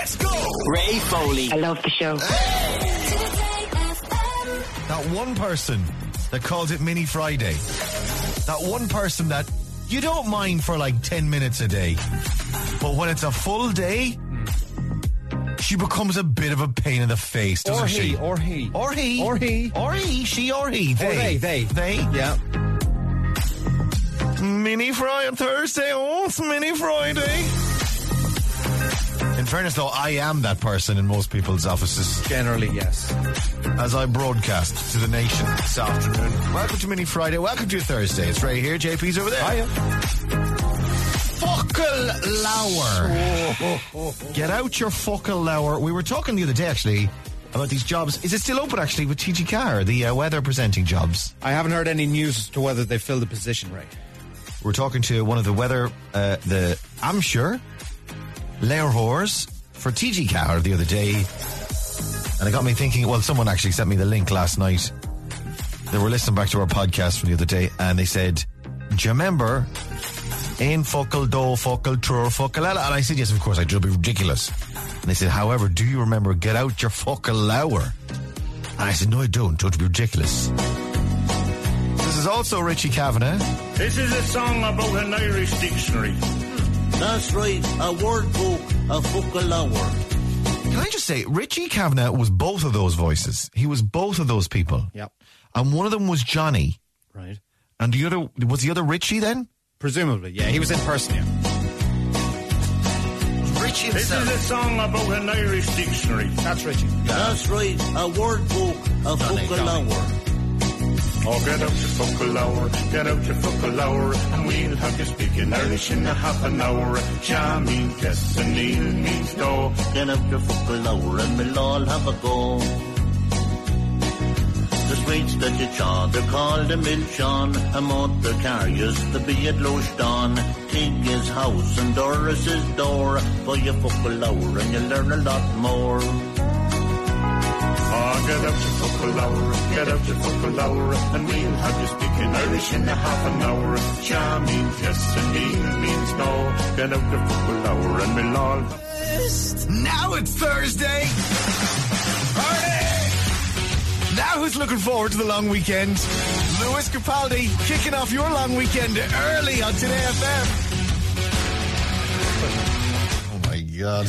Let's go! Ray Foley. I love the show. That one person that calls it Mini Friday. That one person that you don't mind for like 10 minutes a day. But when it's a full day, she becomes a bit of a pain in the face, doesn't she? Or he. She or he. They. Yeah. Mini Friday on Thursday. Oh, it's Mini Friday. In fairness, though, I am that person in most people's offices. Generally, yes. As I broadcast to the nation this afternoon. Welcome to Mini Friday. Welcome to Thursday. It's Ray here. JP's over there. Hiya. Fuckle Lower. Get out your Fuckle Lower. We were talking the other day, actually, about these jobs. Is it still open, actually, with TG Carr, the weather presenting jobs? I haven't heard any news as to whether they filled the position, Ray. We're talking to one of the weather, the Amshire Lairhors for TG Carr the other day. And it got me thinking, well, someone actually sent me the link last night. They were listening back to our podcast from the other day, and they said, do you remember Ein Fuckle Do Fuckle Trur Fuckle Ella? And I said, yes, of course, it'll be ridiculous. And they said, however, do you remember Get Out Your Fuckle Lower? And I said, no, I don't. Don't be ridiculous. This is also Richie Kavanagh. This is a song about an Irish dictionary. That's right, a word book, a Fuckle Lower. Can I just say, Richie Kavanagh was both of those voices. He was both of those people. Yep. And one of them was Johnny. Right. And the other, was the other Richie then? Presumably, yeah. He was in person, yeah. Richie This himself. is a song about an Irish dictionary. That's Richie. That's right, a word book, a Fuckle Lower. Oh, get out your Fuckle Lower, get out your Fuckle Lower, and we'll have you speaking Irish in a half an hour. Ja means yes and Neil means no. Get out your Fuckle Lower and we'll all have a go. The streets that you trod, they're called the Milchon. A motor car used to be at Louchdown. Tig is house and Doris is door. Buy your Fuckle Lower and you'll learn a lot more. Oh, get out your Fuckle Lower, get out your Fuckle Lower, and we'll have you speaking Irish in a half an hour. Ja means yes and Neil means no. Get out your Fuckle Lower and we'll all... Now it's Thursday. Party! Now who's looking forward to the long weekend? Lewis Capaldi kicking off your long weekend early on Today FM. Oh my God.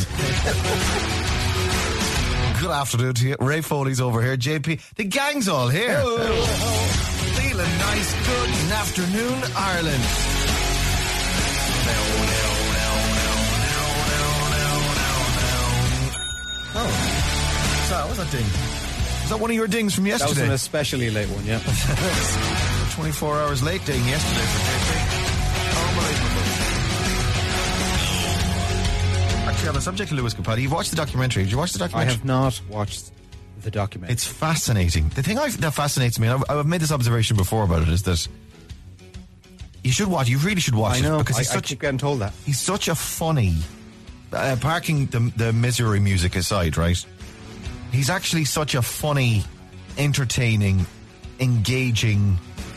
Good afternoon to you. Ray Foley's over here. JP, the gang's all here. Feeling nice. Good afternoon, Ireland. Oh, what was that ding? Is that one of your dings from That yesterday? was an especially late one, yeah. 24 hours late ding yesterday for JP. Unbelievable. Actually, on the subject of Lewis Capaldi, you've watched the documentary. Did you watch the I documentary? have not watched the documentary. It's fascinating. The thing that fascinates me, and I've made this observation before about it, is that you should watch. You really should watch I know, it because I keep getting told that. he's such a funny. Parking the misery music aside, right? He's actually such a funny, entertaining, engaging,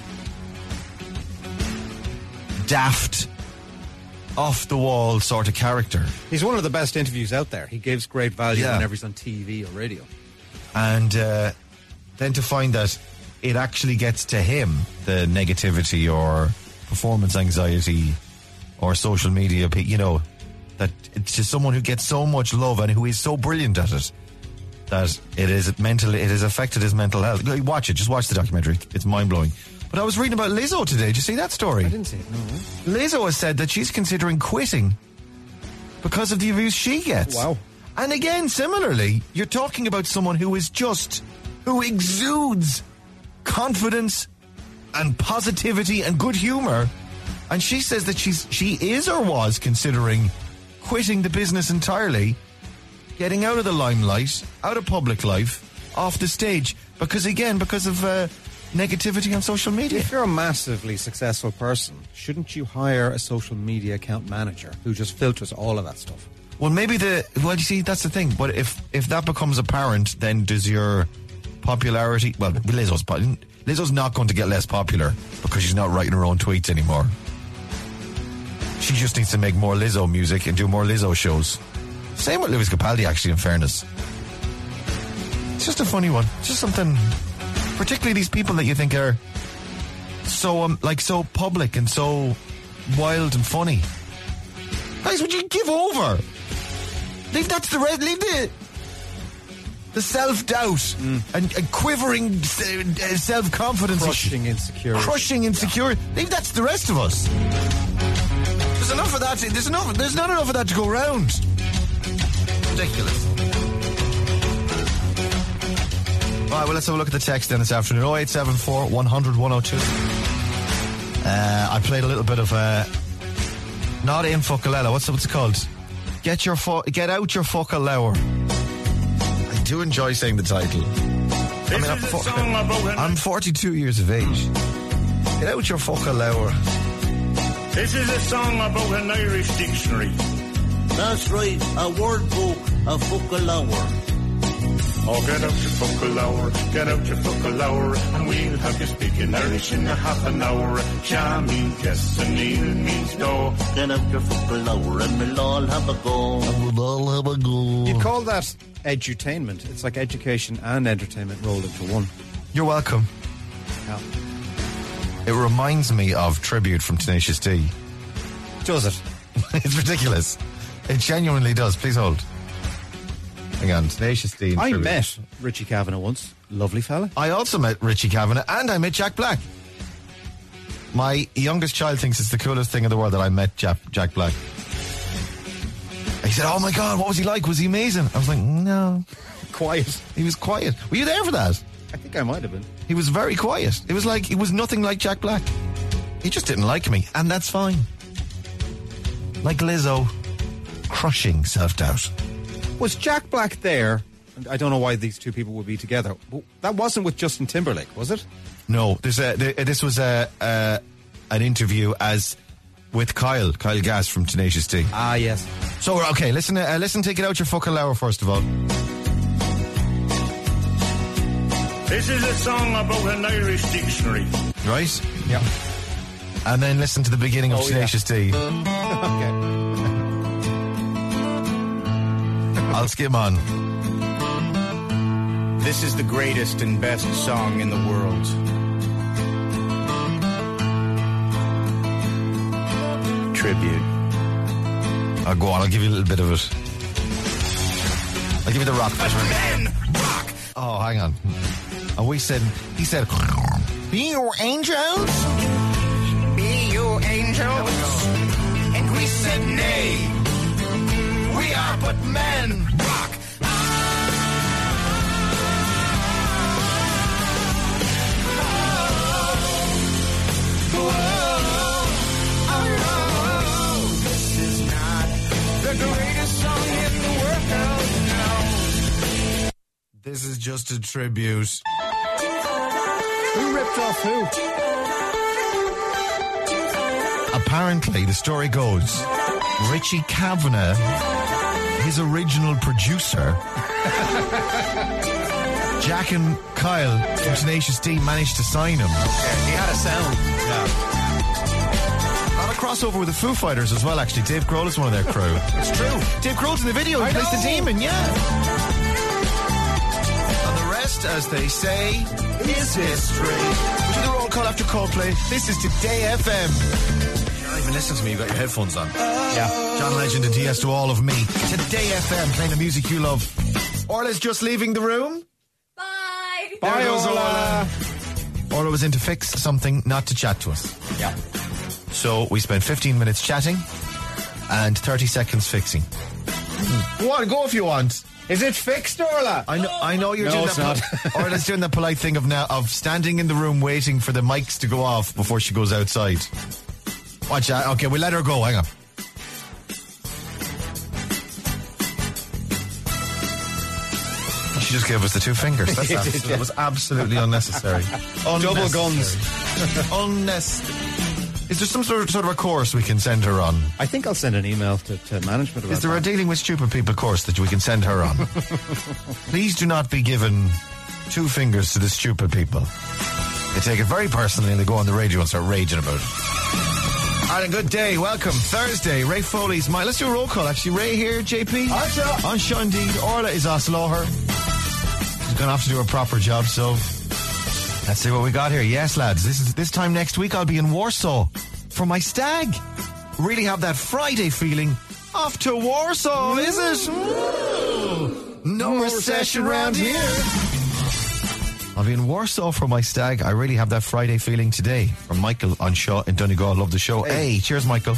daft, off the wall sort of character. He's one of the best interviews out there. He gives great value Yeah. whenever he's on TV or radio. And then to find that it actually gets to him, the negativity or performance anxiety or social media, you know, that it's just someone who gets so much love and who is so brilliant at it that it has affected his mental health. Watch it, just watch the documentary. It's mind-blowing. But I was reading about Lizzo today. Did you see that story? I didn't see it, no. Lizzo has said that she's considering quitting because of the abuse she gets. Wow. And again, similarly, you're talking about someone who exudes confidence and positivity and good humor. And she says that she is or was considering quitting the business entirely, getting out of the limelight, out of public life, off the stage, because of negativity on social media. If you're a massively successful person, shouldn't you hire a social media account manager who just filters all of that stuff? Well, maybe you see, that's the thing. But if that becomes apparent, then does your popularity... Well, Lizzo's not going to get less popular because she's not writing her own tweets anymore. She just needs to make more Lizzo music and do more Lizzo shows. Same with Lewis Capaldi, actually, in fairness. It's just a funny one. It's just something, particularly these people that you think are so, so public and so wild and funny. Guys, would you give over? Leave the self-doubt and quivering self-confidence. Crushing insecurity. Leave that to the rest of us. There's enough of that. There's not enough of that to go round. Ridiculous. All right, well, let's have a look at the text then this afternoon. 0874 100 102. I played a little bit of not in Fuckalella. What's it called? Get out your Fuckalower. I do enjoy saying the title. I'm 42 years of age. Get out your Fuckalower. This is a song about an Irish dictionary. That's right, a word book, a Fuckalower. Oh, get out your Fuckalower, and we'll have you speaking Irish in a half an hour. Ja means yes and Neil means no. Get out your Fuckalower and we'll all have a go. You'd call that edutainment. It's like education and entertainment rolled into one. You're welcome. Yeah. It reminds me of Tribute from Tenacious D. Does it? It's ridiculous. It genuinely does. Please hold. Hang on, Tenacious D. I met Richie Kavanagh once. Lovely fella. I also met Richie Kavanagh and I met Jack Black. My youngest child thinks it's the coolest thing in the world that I met Jack Black. He said, oh my God, what was he like? Was he amazing? I was like, no. Quiet. He was quiet. Were you there for that? I think I might have been. He was very quiet. It was like, he was nothing like Jack Black. He just didn't like me, and that's fine. Like Lizzo, crushing self-doubt. Was Jack Black there? I don't know why these two people would be together. That wasn't with Justin Timberlake, was it? No, this was an interview with Kyle Gass from Tenacious D. Ah, yes. So, okay, listen, take it out your Fuckalower first of all. This is a song about an Irish dictionary. Right? Yeah. And then listen to the beginning of Tenacious D. Okay. I'll skim on. This is the greatest and best song in the world. Tribute. I'll go on, I'll give you a little bit of it. I'll give you the rock. Men rock. Oh, hang on. And he said, be your angels? Be you angels. And we said nay. We are but men rock. This is not the greatest song in the world, no. This is just a tribute. Who ripped off who? Apparently, the story goes, Richie Kavanagh, his original producer, Jack and Kyle from Tenacious D managed to sign him. He had a sound. Yeah. Got a crossover with the Foo Fighters as well, actually. Dave Grohl is one of their crew. It's true. Dave Grohl's in the video. He plays the demon, yeah. And the rest, as they say, is history. We do the roll call after Coldplay. This is Today FM. You're not even listening to me. You've got your headphones on. Yeah. John Legend and DS to all of me. Today FM, playing the music you love. Orla's just leaving the room. Bye. There Bye, goes Orla. Orla was in to fix something, not to chat to us. Yeah. So we spent 15 minutes chatting and 30 seconds fixing. Go on, go if you want. Is it fixed, Orla? I know you're No, doing it's that. not. Orla's doing the polite thing of standing in the room waiting for the mics to go off before she goes outside. Watch out. Okay, we'll let her go. Hang on. She just gave us the two fingers. That was absolutely unnecessary. Double guns. Unnecessary. Is there some sort of a course we can send her on? I think I'll send an email to management about Is there that. a Dealing with Stupid People course that we can send her on? Please do not be given two fingers to the stupid people. They take it very personally and they go on the radio and start raging about it. Alright, good day. Welcome. Thursday. Ray Foley's mine. Let's do a roll call, actually. Ray here, JP. On show indeed. Orla is Osloher. She's going to have to do a proper job, so let's see what we got here. Yes, lads. This time next week I'll be in Warsaw for my stag. Really have that Friday feeling. Off to Warsaw, is it? Ooh. No recession round here. I'll be in Warsaw for my stag. I really have that Friday feeling today. From Michael on Shaw in Donegal. Love the show. Hey, cheers, Michael.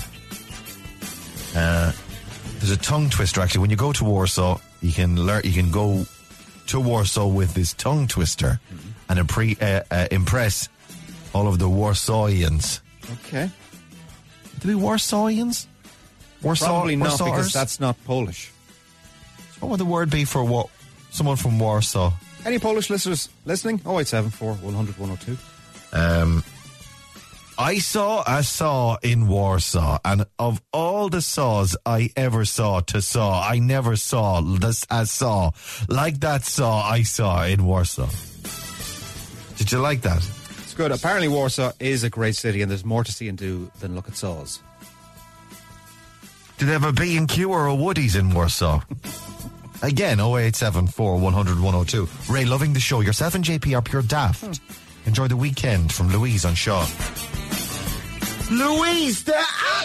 There's a tongue twister, actually. When you go to Warsaw, you can go to Warsaw with this tongue twister and impress all of the Warsawians. Okay. Do we Warsawians? Probably not, because that's not Polish. What would the word be for someone from Warsaw? Any Polish listeners listening? 0874 100 102. I saw a saw in Warsaw, and of all the saws I ever saw to saw, I never saw a saw like that saw I saw in Warsaw. Did you like that? It's good. Apparently Warsaw is a great city, and there's more to see and do than look at saws. Do they have a B&Q or a Woody's in Warsaw? Again, 0874 100 102. Ray, loving the show. Yourself and JP are pure daft. Enjoy the weekend from Louise on Shaw. Louise, the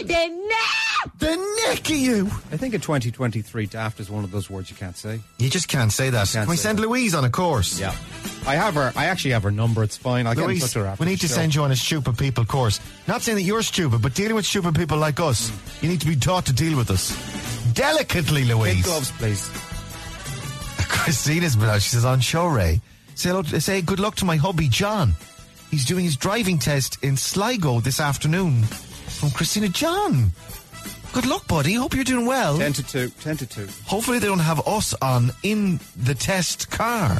neck of you. I think in 2023, daft is one of those words you can't say. You just can't say that. Can we send Louise on a course? Yeah. I actually have her number. It's fine. I'll Louise, get in touch with her after we need the to show. send you on a stupid people course. Not saying that you're stupid, but dealing with stupid people like us, you need to be taught to deal with us. Delicately, Louise. Big gloves, please. Christina's been out. She says, on show, Ray, say good luck to my hubby, John. He's doing his driving test in Sligo this afternoon. From Christina. John, good luck, buddy. Hope you're doing well. 10 to 2. Hopefully they don't have us on in the test car.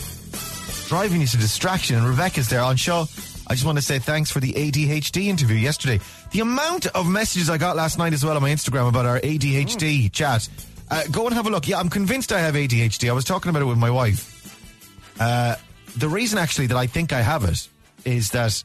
Driving is a distraction. And Rebecca's there on show. I just want to say thanks for the ADHD interview yesterday. The amount of messages I got last night as well on my Instagram about our ADHD chat. Go and have a look. Yeah, I'm convinced I have ADHD. I was talking about it with my wife. The reason actually that I think I have it is that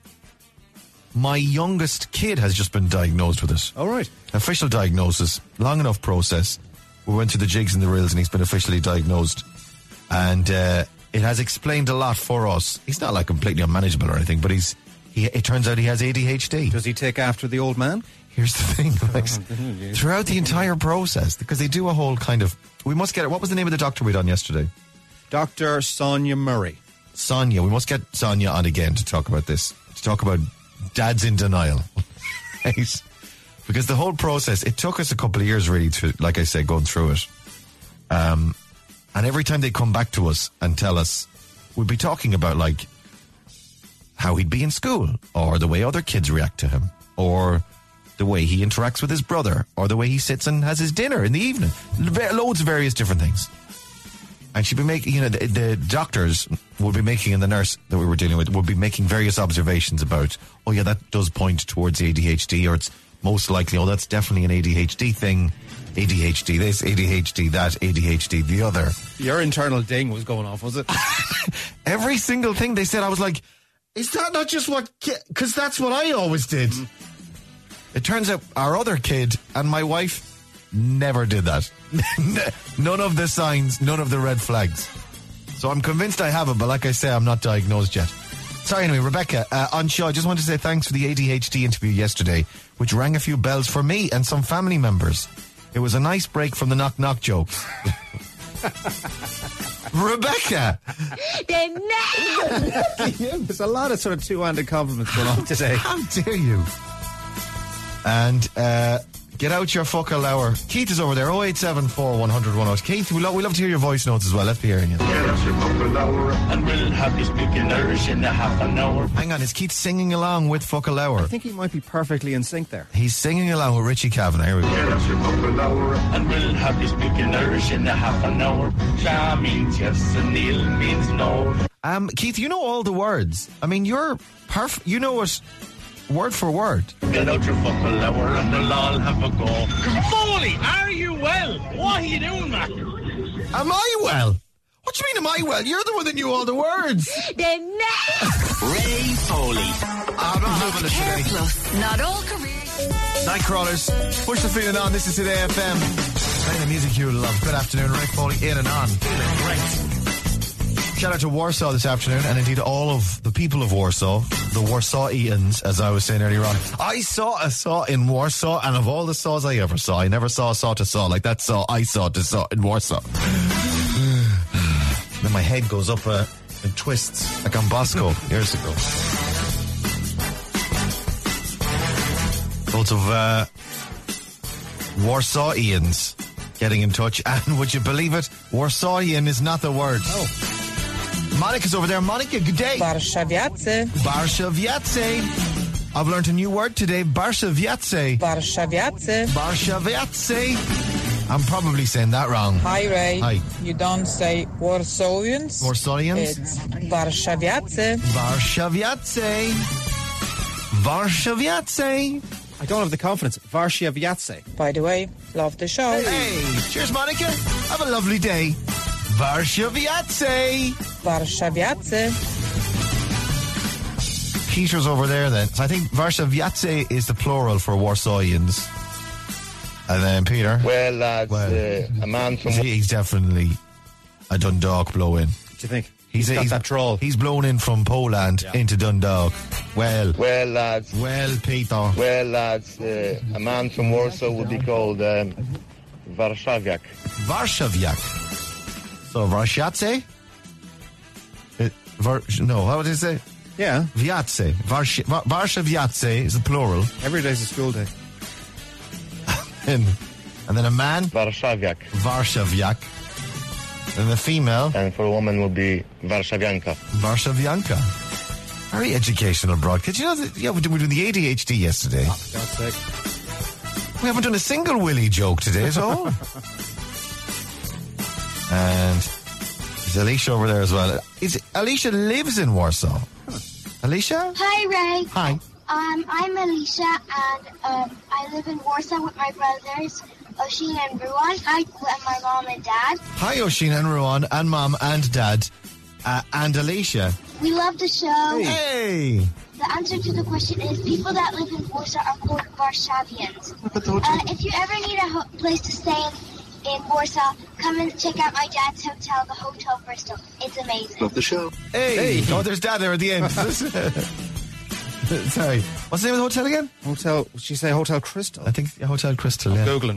my youngest kid has just been diagnosed with it. All right. Official diagnosis. Long enough process. We went through the jigs and the reels and he's been officially diagnosed. And it has explained a lot for us. He's not like completely unmanageable or anything, but it turns out he has ADHD. Does he take after the old man? Here's the thing, like, throughout the entire process, because they do a whole kind of... We must get it. What was the name of the doctor we done yesterday? Dr. Sonia Murray. Sonia. We must get Sonia on again to talk about this. To talk about dads in denial. Right? Because the whole process, it took us a couple of years really to, like I say, going through it. And every time they come back to us and tell us, we'd be talking about like how he'd be in school, or the way other kids react to him, or the way he interacts with his brother, or the way he sits and has his dinner in the evening. Loads of various different things. And she'd be making, the doctors would be making, and the nurse that we were dealing with would be making various observations about, oh yeah, that does point towards ADHD, or it's most likely, oh, that's definitely an ADHD thing. ADHD this, ADHD that, ADHD the other. Your internal ding was going off, was it? Every single thing they said, I was like, is that not just what... Because that's what I always did. It turns out our other kid and my wife never did that. None of the signs, none of the red flags. So I'm convinced I have it, but like I say, I'm not diagnosed yet. Sorry, anyway, Rebecca, on show, I just want to say thanks for the ADHD interview yesterday, which rang a few bells for me and some family members. It was a nice break from the knock-knock jokes. Rebecca! There's a lot of sort of two-handed compliments going on today. How dare you? And get out your fucking lower. Keith is over there, 0874 100 102. Keith, we love to hear your voice notes as well. Let's be hearing you. Get out your fucking lower, and we'll have you speaking Irish in a half an hour. Hang on, is Keith singing along with fucking lower? I think he might be perfectly in sync there. He's singing along with Richie Kavanagh. Here we go. Get out your fucking lower, and we'll have you speaking Irish in a half an hour. Ja means yes and Neil means no. Keith, you know all the words. I mean, you're perfect. You know it word for word. Get out your fucking lower and we'll all have a go. Foley, are you well? What are you doing, man? Am I well? What do you mean, am I well? You're the one that knew all the words. Ray Foley. I'm not having it today. Care Plus, not all careers. Nightcrawlers, push the feeling on. This is Today FM. Playing the music you love. Good afternoon, Rick Foley, in and on. Feeling great. Shout out to Warsaw this afternoon, and indeed all of the people of Warsaw, the Warszawians, as I was saying earlier on. I saw a saw in Warsaw, and of all the saws I ever saw, I never saw a saw to saw like that saw I saw to saw in Warsaw. Then my head goes up and twists like on Bosco years ago. Lots of Warszawians getting in touch, and would you believe it? Warsawian is not the word. Oh. Monica's over there. Monica, good day. Warszawiacy. Warszawiacy. I've learned a new word today. Warszawiacy. Warszawiacy. Warszawiacy. I'm probably saying that wrong. Hi, Ray. Hi. You don't say Warsawians. Warsawians? It's Warszawiacy. Warszawiacy. Warszawiacy. I don't have the confidence. Warszawiacy. By the way, love the show. Hey, cheers, Monica. Have a lovely day. Warszawiacy. Warszawiacy. Peter's over there then. So I think Warszawiacy is the plural for Warsawians. And then Peter. Well, lads, a man from... He's definitely a Dundalk blow-in. What do you think? He's got that drawl. He's blown in from Poland into Dundalk. Well, lads. Well, Peter. Well, lads, a man from Warsaw would be called Warszawiak. Warszawiak. So Warszawiacy? No, how would you say? Yeah. Wiacy. Warszawiacy is the plural. Every day's a school day. And then a man? Warszawiak. Warszawiak. And the female? And for a woman would be Warszawianka. Warszawianka. Very educational broadcast. You know, we're doing the ADHD yesterday. Oh, for God's sake. We haven't done a single Willie joke today at all. And there's Alicia over there as well. Alicia lives in Warsaw. Alicia? Hi, Ray. Hi. I'm Alicia, and I live in Warsaw with my brothers, Oisin and Ruan. Hi, and my mom and dad. Hi, Oisin and Ruan, and mom and dad, and Alicia. We love the show. Hey! The answer to the question is people that live in Warsaw are called Warszawians. If you ever need a place to stay in Warsaw, come and check out my dad's hotel, the Hotel Bristol. It's amazing. Love the show. Hey! Oh, there's dad there at the end. Sorry. What's the name of the hotel again? Did she say Hotel Crystal? I think Hotel Crystal, I'm Googling.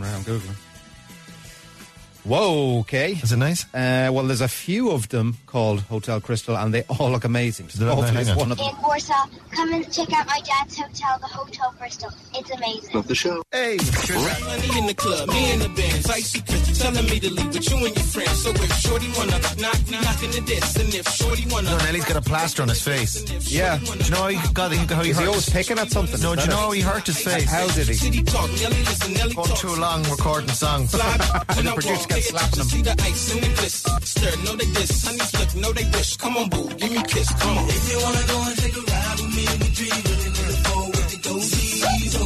Whoa, okay. Is it nice? Well, there's a few of them called Hotel Crystal, and they all look amazing. Hopefully it's one of them. In Warsaw, come and check out my dad's hotel, the Hotel Bristol. It's amazing. Love the show. Hey! Money in the club, me in the band, icy Chris telling me to leave with you and your friends. So if Shorty wanna knocking the disc, and if Shorty wanna... Nelly's got a plaster on his face. Yeah. Do you know how he hurt? Is he always picking at something? No, do you know how he hurt his face? How did he? Going too long recording songs. And the producer kept slapping him. See the ice and the bliss. Stir, no they diss. Honeys look, no they wish. Come on, boo, give me a kiss. Come on. If you wanna go and take a ride with me in the dream, really in the fall with the goatees. Oh,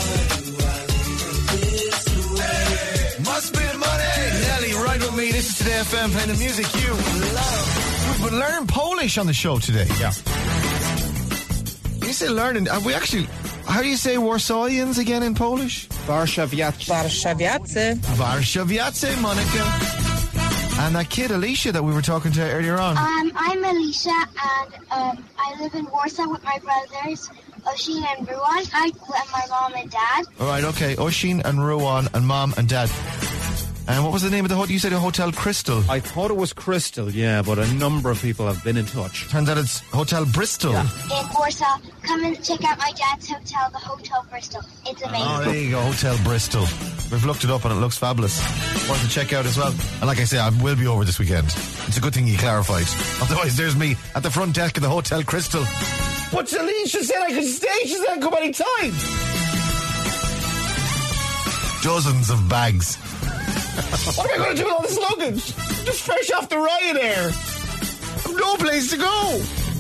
Must be the money. Nelly, right with me. This is Today FM, playing the music you love. We've been learning Polish on the show today. Yeah. You say learning. We actually... How do you say Warsawians again in Polish? Warszawiacy. Warszawiacy. Warszawiacy, Monica. And that kid, Alicia, that we were talking to earlier on. I'm Alicia, and I live in Warsaw with my brothers, Oisin and Ruan. Hi, and my mom and dad. All right, okay. Oisin and Ruan and mom and dad. And what was the name of the hotel? You said a Hotel Crystal. I thought it was Crystal, yeah, but a number of people have been in touch. Turns out it's Hotel Bristol. In Warsaw, come and check out my dad's hotel, the Hotel Bristol. It's amazing. Oh, there you go, Hotel Bristol. We've looked it up and it looks fabulous. Worth to check out as well. And like I say, I will be over this weekend. It's a good thing you clarified. Otherwise, there's me at the front desk of the Hotel Crystal. But Alicia said I could stay. She said I could come any time. Dozens of bags. What am I going to do with all this luggage? I'm just fresh off the Ryanair. I've no place to go.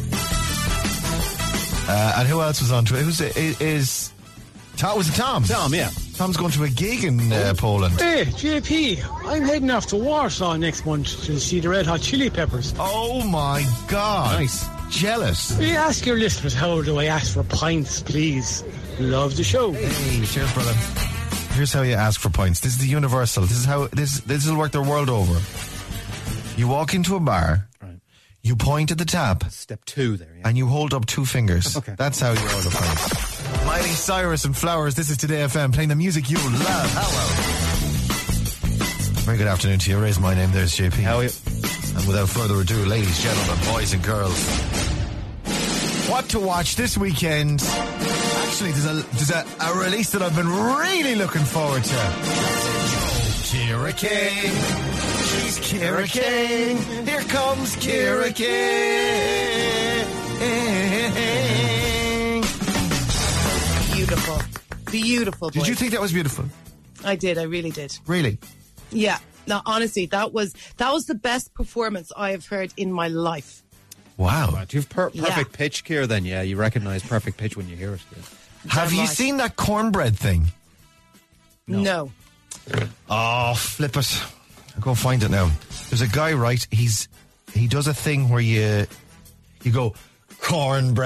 And who else was on to it? Was it Tom? Tom, yeah. Tom's going to a gig in Poland. Hey, JP, I'm heading off to Warsaw next month to see the Red Hot Chili Peppers. Oh my God. Nice. Jealous. Will you ask your listeners how do I ask for pints, please? Love the show. Hey, cheers, brother. Here's how you ask for points. This is the universal. This is how this will work the world over. You walk into a bar, Right. you point at the tap, Step 2 there, yeah. and you hold up 2 fingers. Okay. That's how you order points. Miley Cyrus and Flowers. This is Today FM, playing the music you love. Hello. Very good afternoon to you. Raise my name. There's JP. How are you? And without further ado, ladies, gentlemen, boys and girls, what to watch this weekend? Actually, there's a release that I've been really looking forward to. Kira King. She's Kira King. Here comes Kira King. Beautiful. Beautiful. Did you think that was beautiful? I did. I really did. Really? Yeah. No, honestly, that was the best performance I have heard in my life. Wow. Right, do you have perfect pitch, Keir, then? Yeah, you recognise perfect pitch when you hear it. Yeah. Have you seen that cornbread thing? No. Oh, flip it. I'll go find it now. There's a guy, right? He does a thing where you go, cornbread,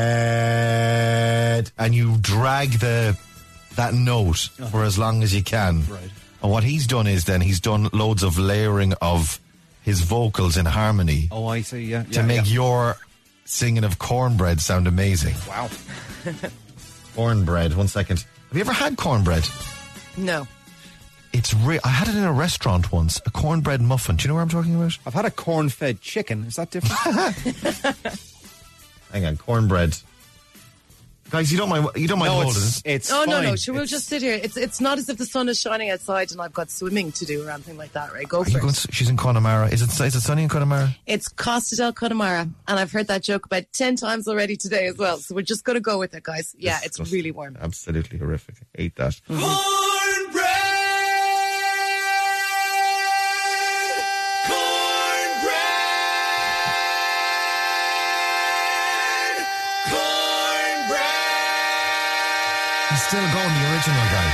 and you drag that note for as long as you can. Right. And what he's done is then he's done loads of layering of his vocals in harmony. Oh, I see, yeah. To make your singing of cornbread sound amazing. Wow. Cornbread, 1 second. Have you ever had cornbread? No. It's I had it in a restaurant once, a cornbread muffin. Do you know what I'm talking about? I've had a corn-fed chicken. Is that different? Hang on, cornbread. Guys, you don't mind holding it? It's Oh, fine. no. Sure, we'll just sit here. It's not as if the sun is shining outside and I've got swimming to do or anything like that, right? Go for it. She's in Connemara. Is it sunny in Connemara? It's Costa del Connemara, and I've heard that joke about 10 times already today as well. So we're just going to go with it, guys. Yeah, it's really warm. Absolutely horrific. I hate that. He's still going, the original guy.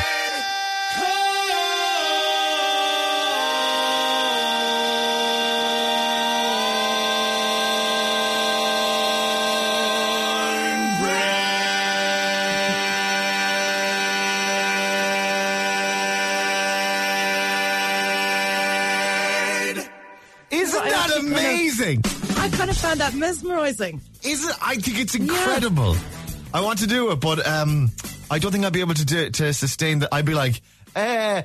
Isn't that amazing? I kind of found that mesmerising. Isn't? I think it's incredible. Yeah. I want to do it, but I don't think I'd be able to do it to sustain that. I'd be like, I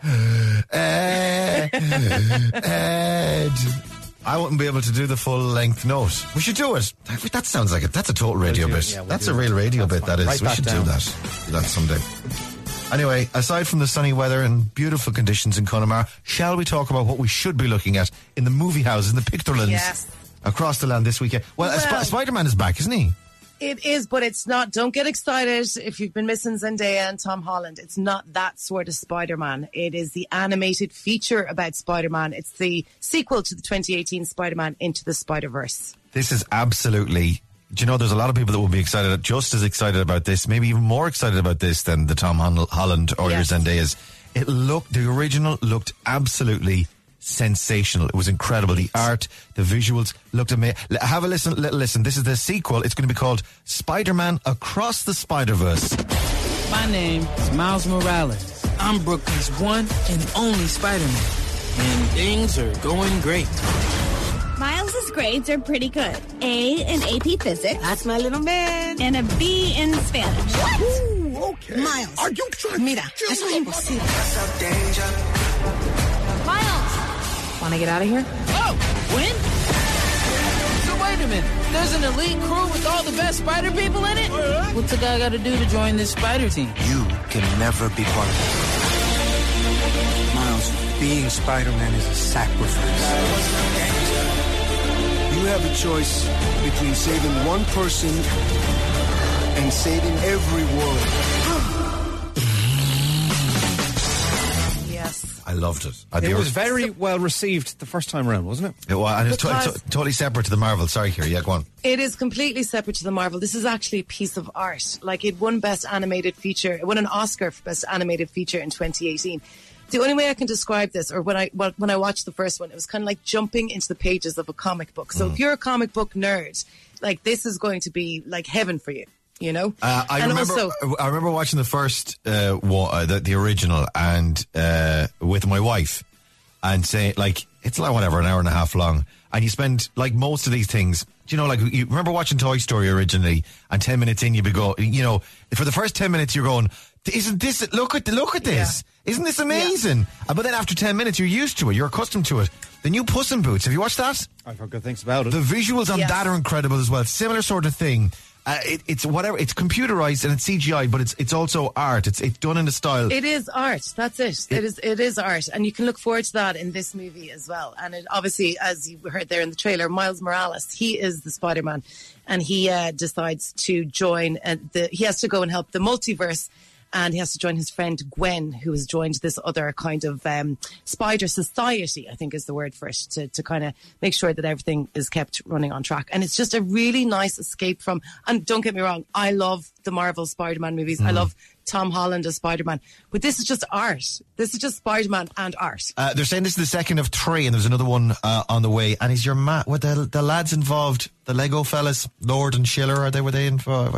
wouldn't be able to do the full length note. We should do it. That sounds like it. That's a total radio bit. Yeah, that's a real radio bit. That is. Write we that should down. do that someday. Anyway, aside from the sunny weather and beautiful conditions in Connemara, shall we talk about what we should be looking at in the movie houses, in the picturelines across the land this weekend? Well, Spider-Man is back, isn't he? It is, but it's not. Don't get excited if you've been missing Zendaya and Tom Holland. It's not that sort of Spider-Man. It is the animated feature about Spider-Man. It's the sequel to the 2018 Spider-Man Into the Spider-Verse. This is absolutely... Do you know, there's a lot of people that will be just as excited about this, maybe even more excited about this than the Tom Holland or your Zendayas. The original looked absolutely sensational. It was incredible. The art, the visuals looked amazing. Have a little listen. This is the sequel. It's going to be called Spider-Man Across the Spider-Verse. My name is Miles Morales. I'm Brooklyn's one and only Spider-Man. And things are going great. Miles's grades are pretty good. A in AP Physics. That's my little man. And a B in Spanish. What? Ooh, okay. Miles. Are you trying Mira, eso es imposible. Miles. Want to get out of here? Oh, when? So wait a minute. There's an elite crew with all the best spider people in it? What's a guy got to do to join this spider team? You can never be part of it. Miles, being Spider-Man is a sacrifice. You have a choice between saving one person and saving every world. Yes. I loved it. It was very well received the first time around, wasn't it? It was, and it's totally separate to the Marvel. Sorry, Kira. Yeah, go on. It is completely separate to the Marvel. This is actually a piece of art. Like, it won Best Animated Feature. It won an Oscar for Best Animated Feature in 2018. The only way I can describe this, or when I watched the first one, it was kind of like jumping into the pages of a comic book. So if you're a comic book nerd, like, this is going to be like heaven for you. you know? I And remember watching the first, the original, and with my wife, and saying, like, it's like whatever, an hour and a half long, and you spend, like, most of these things, you know, like, you remember watching Toy Story originally, and 10 minutes in, you know, for the first 10 minutes you're going, isn't this, look at this, isn't this amazing? But then after 10 minutes you're used to it, you're accustomed to it. The new Puss in Boots, have you watched that? I've heard good things about it. The visuals on that are incredible as well. Similar sort of thing. It's whatever. It's computerized and it's CGI, but it's also art. It's done in a style. It is art. That's it. It is art, and you can look forward to that in this movie as well. And it obviously, as you heard there in the trailer, Miles Morales, he is the Spider-Man, and he decides to join. He has to go and help the multiverse. And he has to join his friend Gwen, who has joined this other kind of spider society, I think is the word for it, to kind of make sure that everything is kept running on track. And it's just a really nice escape from, and don't get me wrong, I love the Marvel Spider-Man movies. I love Tom Holland as Spider-Man. But this is just art. This is just Spider-Man and art. They're saying this is the second of 3, and there's another one on the way. And is your what the lads involved, the Lego fellas, Lord and Schiller, were they involved?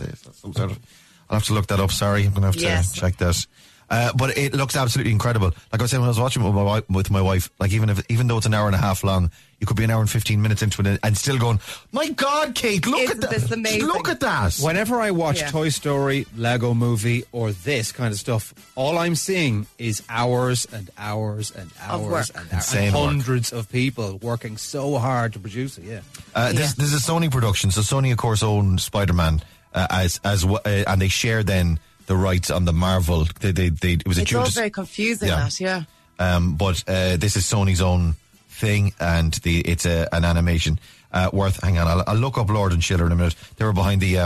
I'll have to look that up, sorry. I'm going to have to check that. But it looks absolutely incredible. Like I was saying when I was watching it with my wife, like even though it's an hour and a half long, you could be an hour and 15 minutes into it and still going, my God, Kate, look at that. Amazing? Look at that. Whenever I watch Toy Story, Lego Movie, or this kind of stuff, all I'm seeing is hours and hours and hours and hundreds of people working so hard to produce it, This is a Sony production, so Sony, of course, owned Spider-Man and they share then the rights on the Marvel. It was it's all very confusing, but this is Sony's own thing, and it's an animation worth. Hang on, I'll look up Lord and Schiller in a minute. They were behind the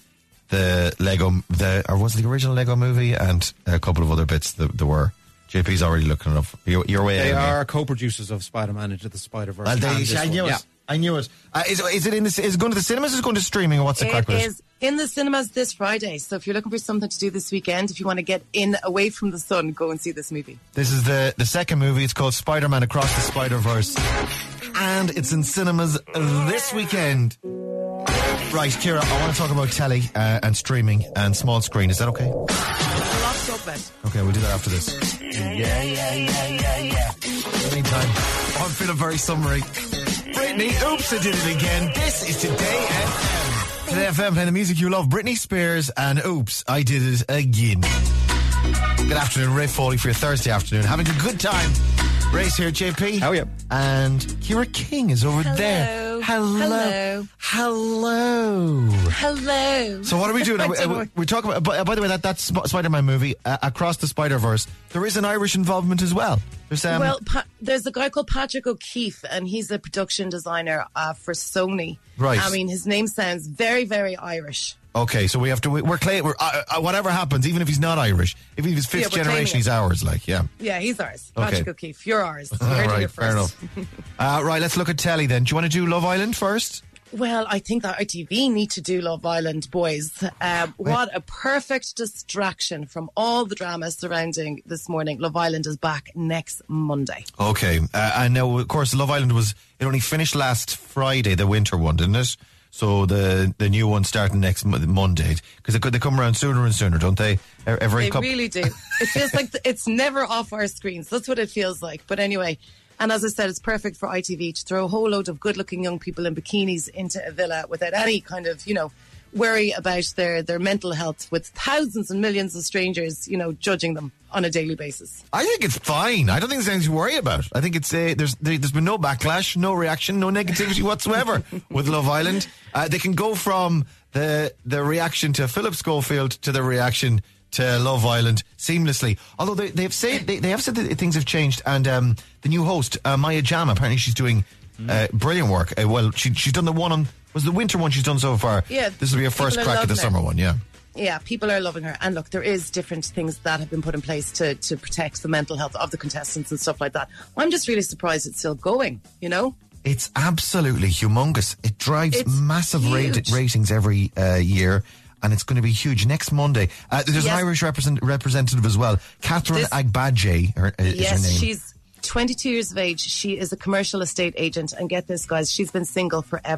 Lego, or was it the original Lego movie, and a couple of other bits that there were. JP's already looking it up. You're way They ahead of me. are co-producers of Spider-Man Into the Spider-Verse. I knew it. Is it going to the cinemas? Is it going to streaming, or what's the crack with it? It is in the cinemas this Friday. So if you're looking for something to do this weekend, if you want to get in away from the sun, go and see this movie. This is the second movie. It's called Spider-Man Across the Spider-Verse, and it's in cinemas this weekend. Right, Ciara, I want to talk about telly and streaming and small screen. Is that okay? Lots of it. Okay, we'll do that after this. Yeah. In the meantime, I'm feeling very summery. Britney, oops, I did it again. This is Today FM. Today FM, playing the music you love. Britney Spears and oops, I did it again. Good afternoon, Ray Foley for your Thursday afternoon. Having a good time. Ray's here, JP. Oh, yeah. And Ciara King is over there. Hello. So what are we doing? We're talking about, by the way, that Spider-Man movie, Across the Spider-Verse, there is an Irish involvement as well. There's a guy called Patrick O'Keefe, and he's a production designer for Sony. Right. I mean, his name sounds very, very Irish. Okay, so we have to. We're whatever happens, even if he's not Irish, if he's fifth generation, he's ours. Yeah, he's ours. Okay. Patrick O'Keefe, you're ours. You All heard it right, here fair first. enough. Right, let's look at telly then. Do you want to do Love Island first? Well, I think that ITV need to do Love Island, boys. What a perfect distraction from all the drama surrounding this morning. Love Island is back next Monday. Okay, and now, of course, Love Island it only finished last Friday, the winter one, didn't it? So the new one starting next Monday, because they come around sooner and sooner, don't they? They really do. It feels like it's never off our screens. That's what it feels like. But anyway, and as I said, it's perfect for ITV to throw a whole load of good-looking young people in bikinis into a villa without any kind of, worry about their mental health, with thousands and millions of strangers, judging them on a daily basis. I think it's fine. I don't think there's anything to worry about. I think it's there's been no backlash, no reaction, no negativity whatsoever with Love Island. They can go from the reaction to Philip Schofield to the reaction to Love Island seamlessly. Although they have said that things have changed, and the new host Maya Jama, apparently she's doing brilliant work. Well, she's done the one on. Was the winter one she's done so far? Yeah. This will be her first crack at the summer one, yeah. Yeah, people are loving her. And look, there is different things that have been put in place to protect the mental health of the contestants and stuff like that. I'm just really surprised it's still going, It's absolutely humongous. It drives massive ratings every year, and it's going to be huge. Next Monday, there's an Irish representative as well. Catherine Agbaje is her name. She's 22 years of age. She is a commercial estate agent, and get this, guys, she's been single forever.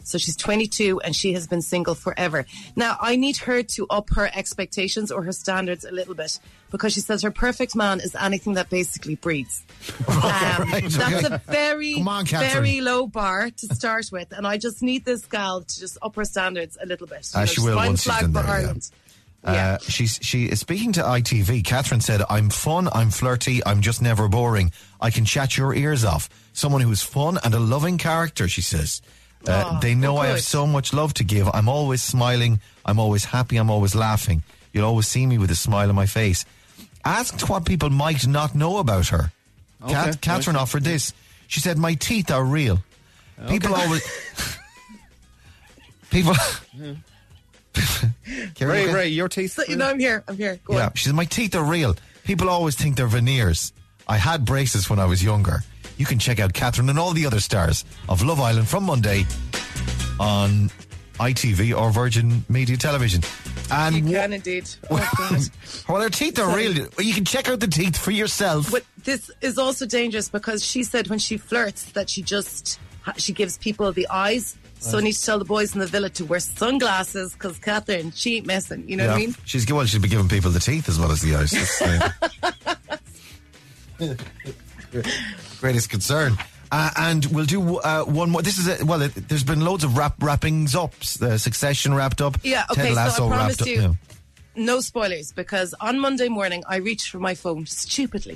So she's 22 and she has been single forever. Now, I need her to up her expectations or her standards a little bit, because she says her perfect man is anything that basically breathes. That's a very, very low bar to start with, and I just need this gal to just up her standards a little bit. She will once she's in there, Ireland. She is speaking to ITV. Catherine said, "I'm fun, I'm flirty, I'm just never boring. I can chat your ears off. Someone who's fun and a loving character," she says. They know I have so much love to give. I'm always smiling, I'm always happy, I'm always laughing. You'll always see me with a smile on my face. Asked what people might not know about her. Okay. Catherine offered this. She said, "My teeth are real. People always..." People... Ray, your teeth. So, I'm here. Go on. She said, "My teeth are real. People always think they're veneers. I had braces when I was younger." You can check out Catherine and all the other stars of Love Island from Monday on ITV or Virgin Media Television. And you can indeed. Well, her teeth are real. You can check out the teeth for yourself. But this is also dangerous, because she said when she flirts that she gives people the eyes. So I need to tell the boys in the villa to wear sunglasses, because Catherine, she ain't messing. You know what I mean? She'd be giving people the teeth as well as the eyes. Greatest concern. And we'll do one more. This is there's been loads of wrappings up. The Succession wrapped up. Yeah, okay, Ted Lasso so I promise wrapped you, up. no spoilers, because on Monday morning I reached for my phone stupidly,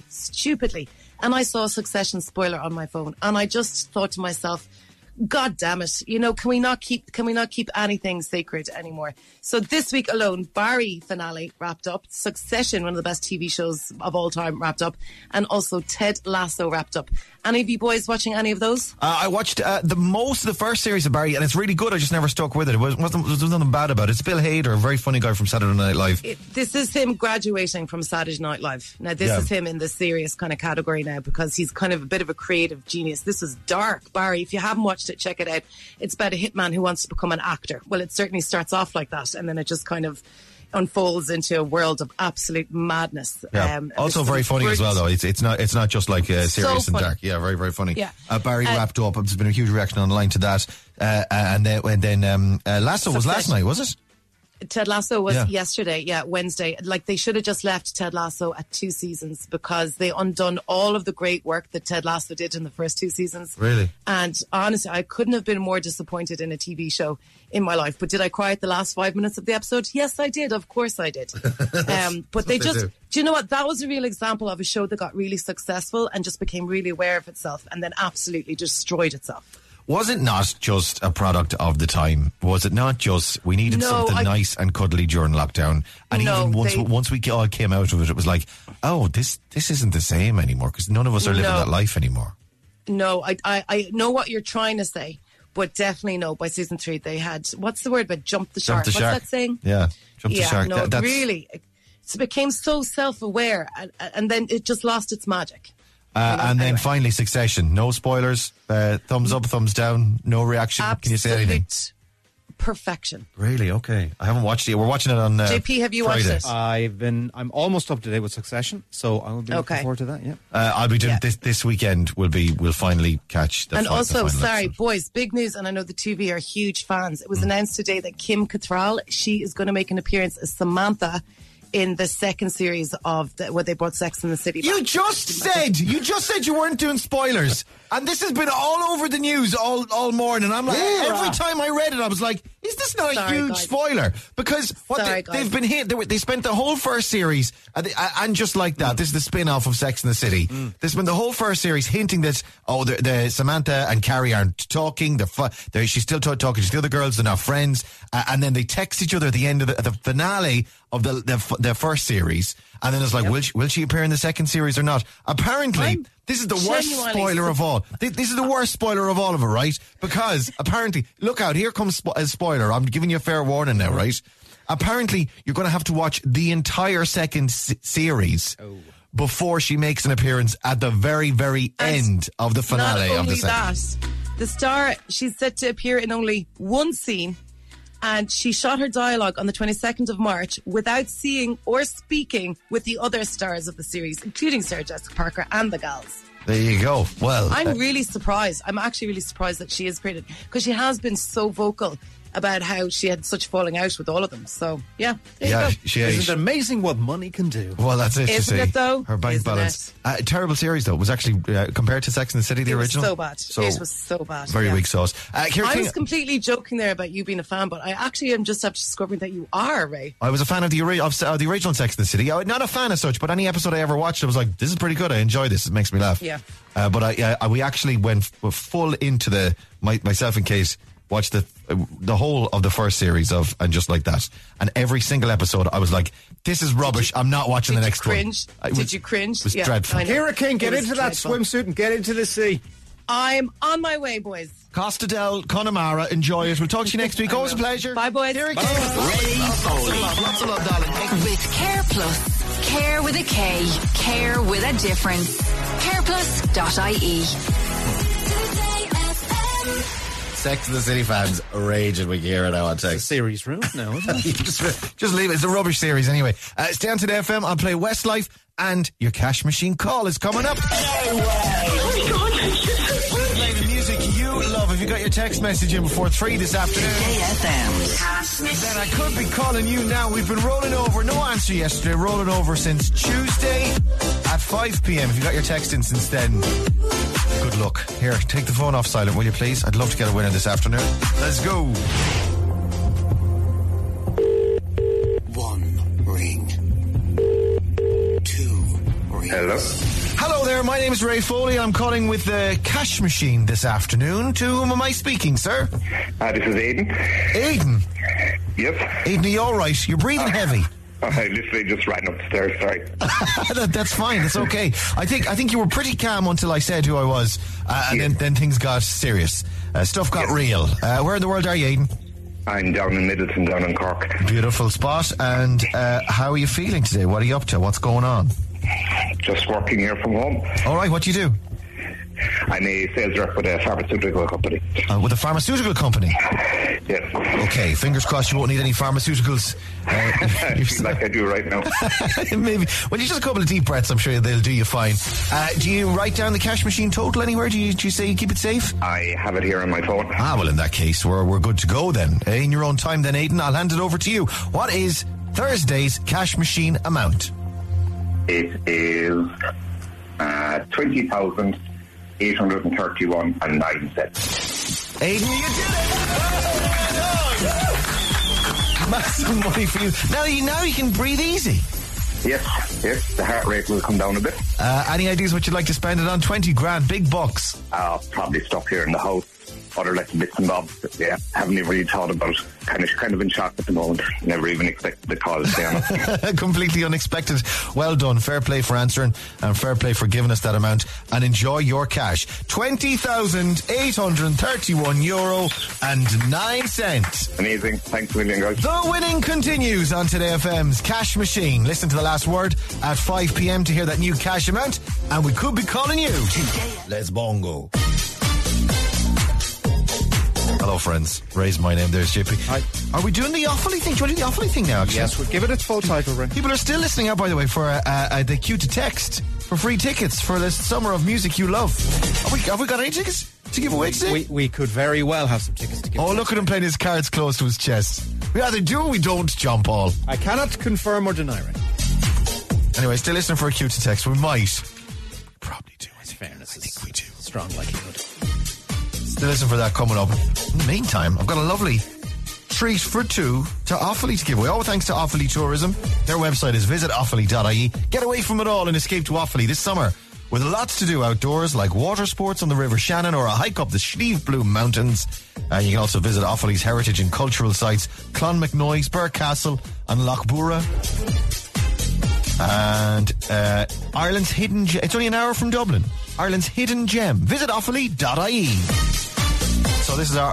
and I saw a Succession spoiler on my phone, and I just thought to myself, God damn it! Can we not keep anything sacred anymore? So this week alone, Barry finale wrapped up, Succession, one of the best TV shows of all time, wrapped up, and also Ted Lasso wrapped up. Any of you boys watching any of those? I watched most of the first series of Barry, and it's really good. I just never stuck with it. There was nothing bad about it. It's Bill Hader, a very funny guy from Saturday Night Live. This is him graduating from Saturday Night Live. Now, this is him in the serious kind of category now, because he's kind of a bit of a creative genius. This is dark, Barry. If you haven't watched it, check it out. It's about a hitman who wants to become an actor. Well, it certainly starts off like that, and then it just kind of unfolds into a world of absolute madness. Yeah. Also very funny as well, though. It's not just like serious and dark. Yeah, very, very funny. Yeah. Barry wrapped up. There's been a huge reaction online to that. And then Lasso was last night, was it? Ted Lasso was yesterday, Wednesday. Like, they should have just left Ted Lasso at 2 seasons, because they undone all of the great work that Ted Lasso did in the first 2 seasons. Really? And honestly, I couldn't have been more disappointed in a TV show in my life. But did I cry at the last 5 minutes of the episode? Yes, I did. Of course I did. But they just... Do you know what? That was a real example of a show that got really successful and just became really aware of itself, and then absolutely destroyed itself. Was it not just a product of the time? Was it not just we needed something nice and cuddly during lockdown? And even once we all came out of it, it was like, oh, this isn't the same anymore, because none of us are living that life anymore. No, I know what you're trying to say, but definitely no. By season 3, they had, what's the word about jump the shark? What's that saying? Yeah, jump the shark. No, really, it became so self-aware, and then it just lost its magic. And then finally, Succession. No spoilers. Thumbs up, thumbs down. No reaction. Absolute Can you say anything? Perfection. Really? Okay. I haven't watched it. We're watching it on JP, have you Friday. watched it? I'm almost up to date with Succession, so I will be looking forward to that. Yeah. I'll be doing this weekend. We'll finally catch the. And also, sorry, episode. boys, big news, and I know the two of you are huge fans. It was announced today that Kim Cattrall, she is going to make an appearance as Samantha in the second series of where they brought Sex and the City back. You just said you weren't doing spoilers, and this has been all over the news all morning. I'm like, every time I read it, I was like, is this not a huge spoiler? Because they've been hit. They spent the whole first series, and just like that, this is the spin-off of Sex and the City. They spent the whole first series hinting that the Samantha and Carrie aren't talking. She's still talking to the other girls. They're not friends, and then they text each other at the end of the finale of the first series, and then it's like, will she appear in the second series or not? Apparently, this is the worst spoiler of all. This is the worst spoiler of all of it, right? Because apparently, look out, here comes a spoiler. I'm giving you a fair warning now, right? Apparently, you're going to have to watch the entire second series before she makes an appearance at the very, very end of the finale of the second. Not only that, the star, she's set to appear in only one scene. And she shot her dialogue on the 22nd of March without seeing or speaking with the other stars of the series, including Sarah Jessica Parker and the gals. There you go. Well, I'm really surprised. I'm actually really surprised that she is created, because she has been so vocal about how she had such falling out with all of them. So, yeah, there you go. Isn't it amazing what money can do? Well, that's it. Isn't it, though? Her bank Isn't balance. Terrible series, though. It was actually, compared to Sex and the City, the original. It was so bad. Very weak sauce. I was completely joking there about you being a fan, but I actually am just after discovering that you are, Ray. I was a fan of the original Sex and the City. Not a fan as such, but any episode I ever watched, I was like, this is pretty good. I enjoy this. It makes me laugh. Yeah. But we actually went full into myself and Kate watched the whole of the first series of And Just Like That, and every single episode I was like, this is rubbish. I'm not watching the next one. Did you cringe? It was dreadful. Kira King, get into that swimsuit and get into the sea. I'm on my way, boys. Costa del Connemara, enjoy it. We'll talk to you next week. Always a pleasure. Bye, boys. Here it Bye. Ray Foley. Lots of love, darling. With Care Plus. Care with a K. Care with a difference. Careplus.ie. Sex and the City fans raging with Kira now on text. It's a series room now, isn't it? just leave it. It's a rubbish series anyway. Stay on to the FM. I'll play Westlife, and your cash machine call is coming up. Play the music you love. If you got your text message in before 3 this afternoon, then I could be calling you now. We've been rolling over. No answer yesterday. Rolling over since Tuesday at 5 p.m. If you got your text in since then, good luck. Here, take the phone off silent, will you please? I'd love to get a winner this afternoon. Let's go. 1 ring. 2 rings. Hello. Hello there, my name is Ray Foley. I'm calling with the cash machine this afternoon. To whom am I speaking, sir? This is Aidan. Aidan? Yes. Aidan, are you alright? You're breathing heavy. I literally just ran up the stairs, sorry. That's fine, it's okay. I think you were pretty calm until I said who I was, and then things got serious. Stuff got real. Where in the world are you, Aidan? I'm down in Middleton, down in Cork. Beautiful spot. And how are you feeling today? What are you up to? What's going on? Just working here from home. All right, what do you do? I'm a sales rep with a pharmaceutical company. With a pharmaceutical company? Yes. Okay, fingers crossed you won't need any pharmaceuticals. Like I do right now. Maybe. Well, you just a couple of deep breaths, I'm sure they'll do you fine. Do you write down the cash machine total anywhere? Do you say you keep it safe? I have it here on my phone. Well, in that case, we're good to go then. In your own time then, Aidan, I'll hand it over to you. What is Thursday's cash machine amount? It is 20,831.09. Aidan, you did it! Massive money for you. Now you can breathe easy. Yes, the heart rate will come down a bit. Any ideas what you'd like to spend it on? 20 grand, big bucks. Probably stuff here in the house. Other little bits and bobs. Yeah, haven't even really thought about it. Kind of in shock at the moment. Never even expected the call, to be honest. Completely unexpected. Well done. Fair play for answering and fair play for giving us that amount. And enjoy your cash. €20,831.09. Amazing. Thanks a million, guys. The winning continues on Today FM's Cash Machine. Listen to the last word at 5 p.m. to hear that new cash amount. And we could be calling you. Let's bongo. Hello, friends. Ray's my name. There's JP. Hi. Are we doing the Offaly thing? Do you want to do the Offaly thing now, actually? Yes, we'll give it its full title, Ray. People are still listening out, by the way, for the Q to Text for free tickets for the summer of music you love. Have we got any tickets to give away today? We could very well have some tickets to give away. Oh, look at him playing his cards close to his chest. We either do or we don't, John Paul. I cannot confirm or deny, Ray. Anyway, still listening for a Q to Text. We might. Probably do. In fairness, I think we do. Strong likelihood. Still listen for that coming up. In the meantime, I've got a lovely treat for two to Offaly to give away. All thanks to Offaly Tourism. Their website is visitoffaly.ie. Get away from it all and escape to Offaly this summer with lots to do outdoors, like water sports on the River Shannon or a hike up the Slieve Mountains. You can also visit Offaly's heritage and cultural sites, Clonmacnoise, Burke Castle and Lochbura. And Ireland's hidden gem. It's only an hour from Dublin. Ireland's hidden gem. Visit offaly.ie. So this is our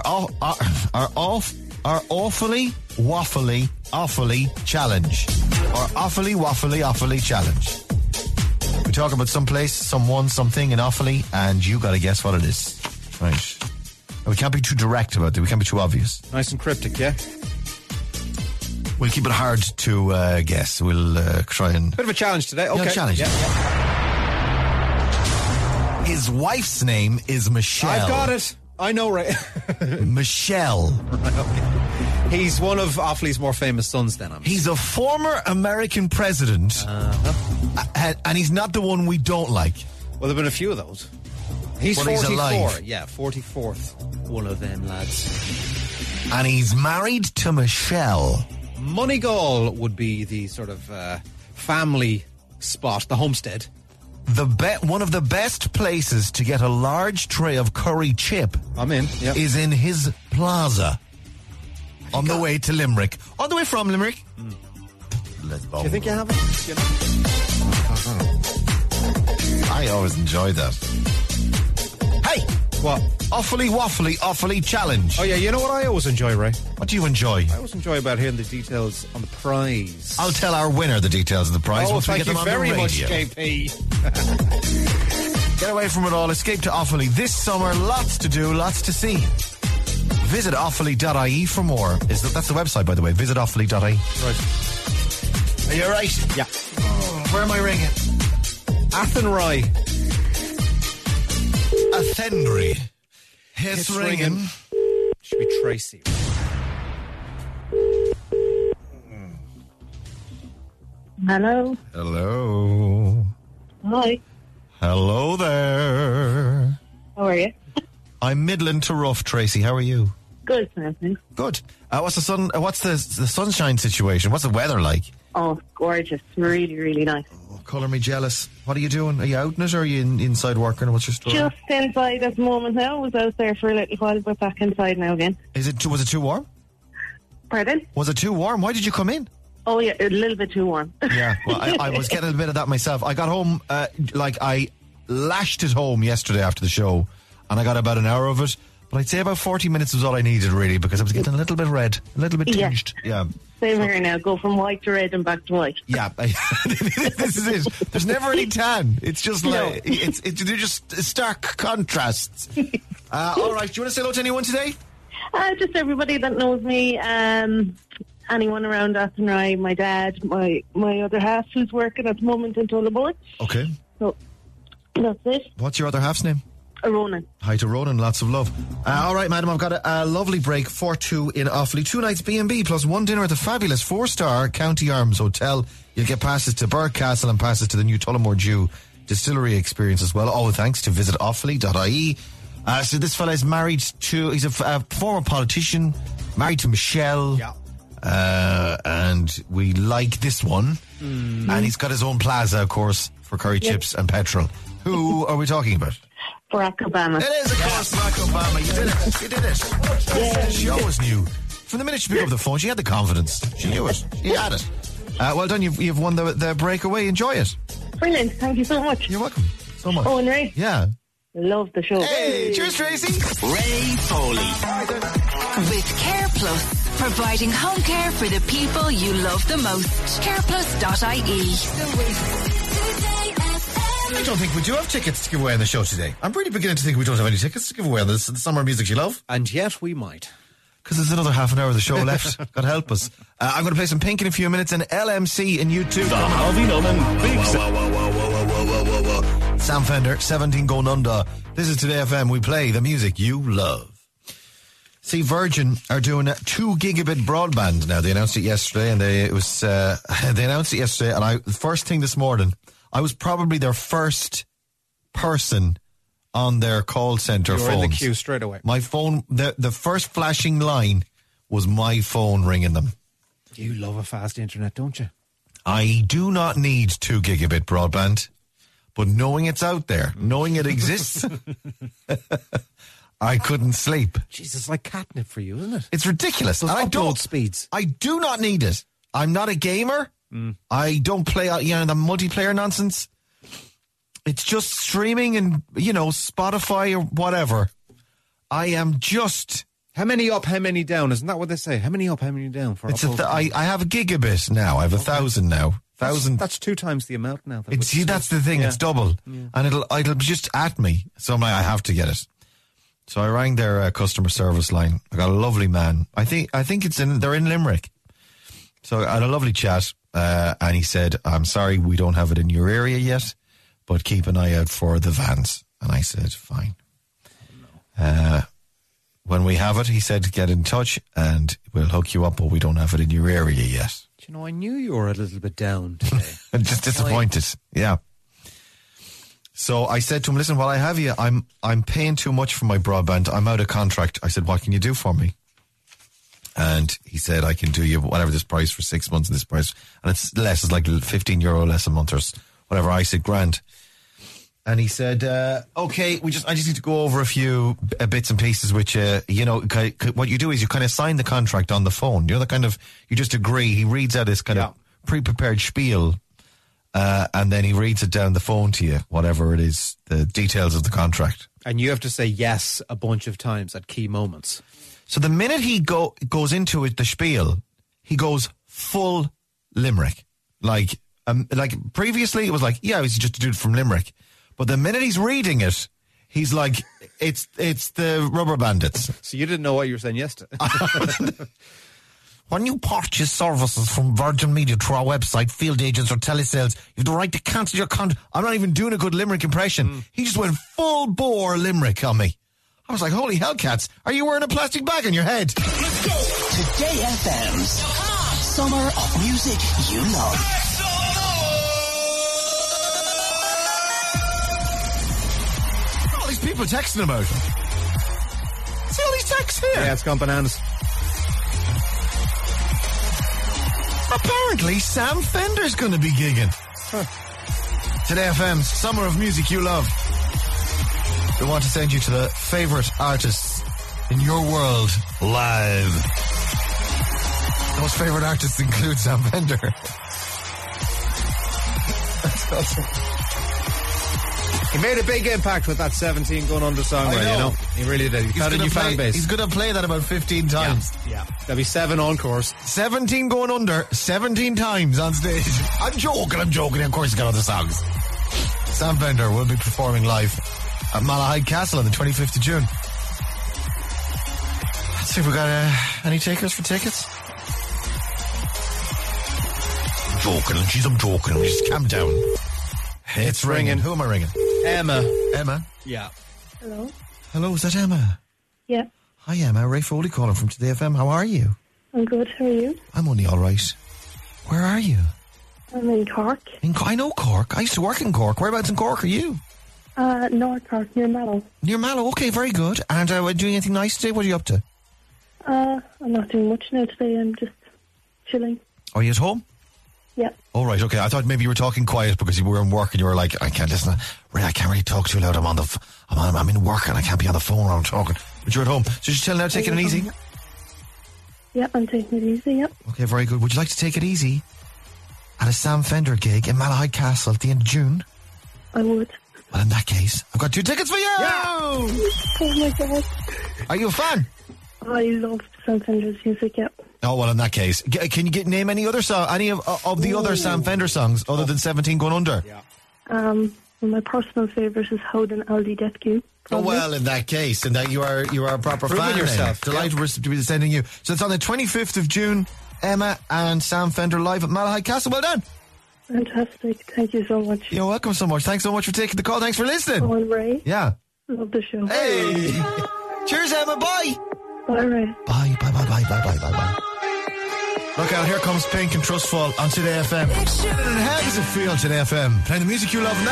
awfully waffly challenge. Or awfully waffly challenge. We talk about someplace, someone, something in Offaly, and you got to guess what it is. Right. We can't be too direct about it. We can't be too obvious. Nice and cryptic, yeah? We'll keep it hard to guess. We'll try and... Bit of a challenge today. Okay. Yeah, challenge. Yeah. His wife's name is Michelle. I've got it. I know, right? Michelle. He's one of Offaly's more famous sons, then. He's a former American president, and he's not the one we don't like. Well, there have been a few of those. He's 44. He's alive. Yeah, 44th. One of them lads. And he's married to Michelle. Moneygall would be the sort of family spot, the homestead. One of the best places to get a large tray of curry chip is in his plaza on the way to Limerick. On the way from Limerick. Let's go. Do you think you have it? I always enjoy that. Hey! What? Awfully waffly, awfully challenge. Oh, yeah, you know what I always enjoy, Ray? What do you enjoy? I always enjoy about hearing the details on the prize. I'll tell our winner the details of the prize once we get them on the radio. Thank you very much, JP. Get away from it all. Escape to Offaly this summer. Lots to do, lots to see. Visit offaly.ie for more. That's the website, by the way. Visit offaly.ie. Right. Are you right? Yeah. Oh, where am I ringing? Athenry. Athenry. It's ringing. Should be Tracy. Hello. Hello. Hi. Hello there. How are you? I'm middling to rough, Tracy. How are you? Good, thanks. Good. What's the sunshine situation? What's the weather like? Oh, gorgeous. Really, really nice. Oh, colour me jealous. What are you doing? Are you out in it or are you inside working? What's your story? Just inside at the moment now. I was out there for a little while, but back inside now again. Was it too warm? Pardon? Was it too warm? Why did you come in? Oh, yeah, a little bit too warm. Yeah, well, I was getting a bit of that myself. I got home, I lashed it home yesterday after the show, and I got about an hour of it. But I'd say about 40 minutes was all I needed, really, because I was getting a little bit red, a little bit tinged. Yeah. Same here now. Go from white to red and back to white. Yeah. This is it. There's never any tan. It's just like, they're just stark contrasts. All right. Do you want to say hello to anyone today? Just everybody that knows me. Anyone around Athenry, my dad, my other half who's working at the moment in Tullamore. Okay. So, that's it. What's your other half's name? Ronan. Hi to Ronan, lots of love. All right, madam, I've got a lovely break for two in Offaly. 2 nights B&B plus 1 dinner at the fabulous 4-star County Arms Hotel. You'll get passes to Burke Castle and passes to the new Tullamore Dew distillery experience as well. All thanks to visit offaly.ie. So this fella is married to, he's a former politician, married to Michelle. Yeah. And we like this one. Mm-hmm. And he's got his own plaza, of course, for curry chips and petrol. Who are we talking about? Barack Obama. It is, of course, Barack Obama. You did it. You did it. Yeah. She always knew. From the minute she picked up the phone, she had the confidence. She knew it. She had it. Well done. You've won the breakaway. Enjoy it. Brilliant. Thank you so much. You're welcome. So much. Oh, and Ray. Yeah. Love the show. Hey, cheers, Tracy. Ray Foley. With Care Plus, providing home care for the people you love the most. careplus.ie. I don't think we do have tickets to give away on the show today. I'm really beginning to think we don't have any tickets to give away on the summer music you love. And yet we might. Because there's another half an hour of the show left. God help us. I'm going to play some Pink in a few minutes and LMC and U2. The Harvey Nolan Big Sam Fender, 17 Going Under. This is Today FM. We play the music you love. See, Virgin are doing 2 gigabit broadband now. They announced it yesterday, and they announced it yesterday. And first thing this morning, I was probably their first person on their call centre phones. You were in the queue straight away. My phone, the first flashing line was my phone ringing them. You love a fast internet, don't you? I do not need 2 gigabit broadband, but knowing it's out there, knowing it exists, I couldn't sleep. Jesus, it's like catnip for you, isn't it? It's ridiculous. Those upload speeds. I do not need it. I'm not a gamer. I don't play the multiplayer nonsense. It's just streaming and, Spotify or whatever. I am just... How many up, how many down? Isn't that what they say? How many up, how many down? For I have a gigabit now. I have 1,000 now. 1,000. That's 2 times the amount now. That's the thing. Yeah. It's double. Yeah. And it'll just at me. So I'm like, I have to get it. So I rang their customer service line. I got a lovely man. I think they're in Limerick. So I had a lovely chat. And he said, I'm sorry, we don't have it in your area yet, but keep an eye out for the vans. And I said, fine. When we have it, he said, get in touch and we'll hook you up, but we don't have it in your area yet. Do you know, I knew you were a little bit down today. I'm just disappointed. Yeah. So I said to him, listen, while I have you, I'm paying too much for my broadband. I'm out of contract. I said, what can you do for me? And he said, I can do you whatever this price for 6 months and this price. And it's less, it's like €15 less a month or whatever. I said, grand. And he said, okay, I just need to go over a few bits and pieces, which, what you do is you kind of sign the contract on the phone. You just agree. He reads out this kind of pre-prepared spiel, and then he reads it down the phone to you, whatever it is, the details of the contract. And you have to say yes a bunch of times at key moments. So the minute he goes into it, the spiel, he goes full Limerick. Like previously it was like, yeah, it was just a dude from Limerick. But the minute he's reading it, he's like, it's the Rubber Bandits. So you didn't know what you were saying yesterday. When you purchase services from Virgin Media through our website, field agents or telesales, you have the right to cancel your contract. I'm not even doing a good Limerick impression. He just went full bore Limerick on me. I was like, holy hellcats, are you wearing a plastic bag on your head? Let's go. Today FM's Summer of Music You Love. People texting about it. See all these texts here? Yeah, it's gone bananas. Apparently, Sam Fender's going to be gigging. Today FM's Summer of Music You Love. We want to send you to the favourite artists in your world live. Those favourite artists include Sam Fender. That's awesome. He made a big impact with that 17 Going Under song, right? You know, he really did. He found a new fan base. He's going to play that about 15 times. Yeah. There'll be 7 encores. 17 Going Under, 17 times on stage. I'm joking. Of course, he's got other songs. Sam Fender will be performing live at Malahide Castle on the 25th of June. Let's see if we got any takers for tickets. I'm joking. Just calm down. It's ringing. Who am I ringing? Emma. Yeah. Hello, is that Emma? Yeah. Hi, Emma. Ray Foley calling from Today FM. How are you? I'm good. How are you? I'm only all right. Where are you? I'm in Cork. I know Cork. I used to work in Cork. Whereabouts in Cork are you? North Cork, near Mallow. Near Mallow. Okay, very good. And are you doing anything nice today? What are you up to? I'm not doing much now today. I'm just chilling. Are you at home? Yeah. Oh, right, okay. I thought maybe you were talking quiet because you were in work and you were like, I can't listen. Ray, I can't really talk too loud. I'm in work and I can't be on the phone while I'm talking. But you're at home. So just tell now, taking it easy? Yeah, I'm taking it easy, yep. Okay, very good. Would you like to take it easy at a Sam Fender gig in Malahide Castle at the end of June? I would. Well, in that case, I've got 2 tickets for you! Yeah. Oh, my God. Are you a fan? I love Sam Fender's music, yep. Oh, well, in that case, can you name any other song, any of the other Sam Fender songs other than 17 Going Under? Yeah. My personal favourite is Howden Aldi Detku. Oh, well, in that case, and that you are a proper Proving fan. Yourself. Delighted to be sending you. So it's on the 25th of June, Emma and Sam Fender live at Malahide Castle. Well done. Fantastic. Thank you so much. You're welcome so much. Thanks so much for taking the call. Thanks for listening. Oh, and Ray. Yeah. Love the show. Hey. Cheers, Emma. Bye. Bye, Ray. Bye. Look out, here comes Pink and Trustful on Today FM. How does it feel, Today FM? Playing the music you love, and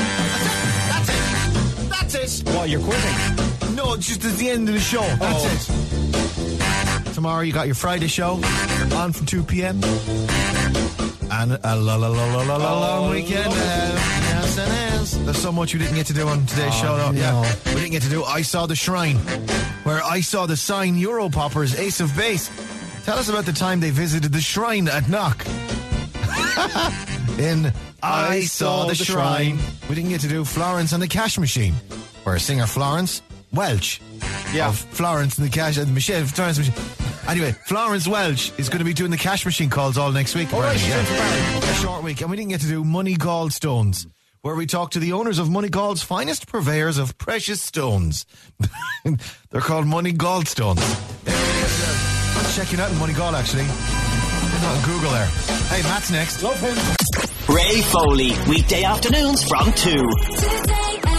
that's it. What, you're quitting? No, just at the end of the show. That's it. Tomorrow you got your Friday show on from 2 p.m. And a long weekend. Yes. There's so much we didn't get to do on today's show, though. No. Yeah, we didn't get to do I Saw the Shrine, where I saw the sign Europoppers Ace of Base. Tell us about the time they visited the shrine at Knock. In I Saw the Shrine. We didn't get to do Florence and the Cash Machine, where singer Florence Welch. Yeah. Of Florence and the Cash Machine. Anyway, Florence Welch is going to be doing the Cash Machine calls all next week. A short week. And we didn't get to do Money Gallstones, where we talk to the owners of Money Gall's finest purveyors of precious stones. They're called Money Gallstones. Check it out in Money Gall, actually. On Google there. Hey, Matt's next. Love him. Ray Foley, weekday afternoons from 2. Today